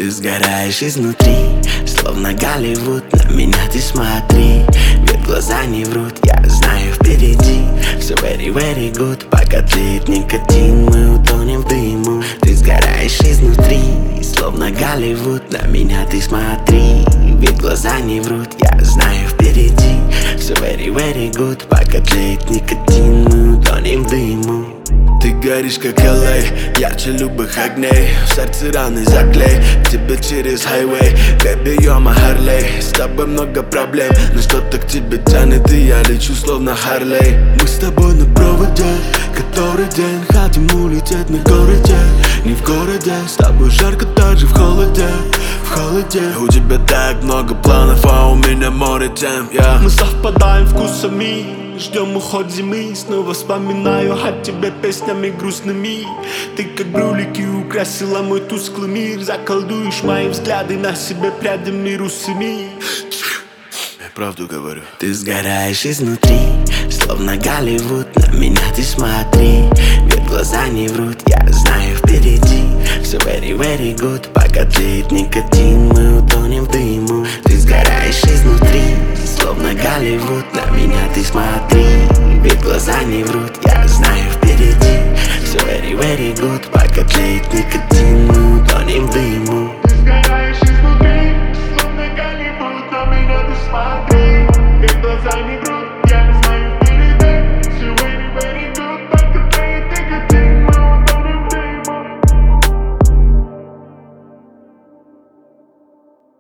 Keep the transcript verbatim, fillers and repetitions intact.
Ты сгораешь изнутри, словно Голливуд. На меня ты смотри, ведь глаза не врут. Я знаю впереди все very, very good. Пока тлеет никотин, мы утонем в дыму. Ты сгораешь изнутри, словно Голливуд. На меня ты смотри, ведь глаза не врут. Я знаю впереди все very, very good. Пока тлеет никотин, мы утонем в дыму. Ты горишь как эл эй, ярче любых огней. В сердце раны заклей, к тебе через хайвей. Baby, you're my Harley. С тобой много проблем, но что-то к тебе тянет, и я лечу словно Харлей. Мы с тобой на проводе, который день хотим улететь на городе. Не в городе, с тобой жарко так же в холоде, в холоде. У тебя так много планов, а у меня море тем, yeah. Мы совпадаем вкусами, ждем уход зимы. Снова вспоминаю о тебе песнями грустными. Ты как брюлики украсила мой тусклый мир. Заколдуешь мои взгляды на себе прядями русыми. Я правду говорю. Ты сгораешь изнутри, словно Голливуд. На меня ты смотри, ведь глаза не врут. Я знаю впереди все very, very good. Пока тлеет никотин, мы утонем в дым.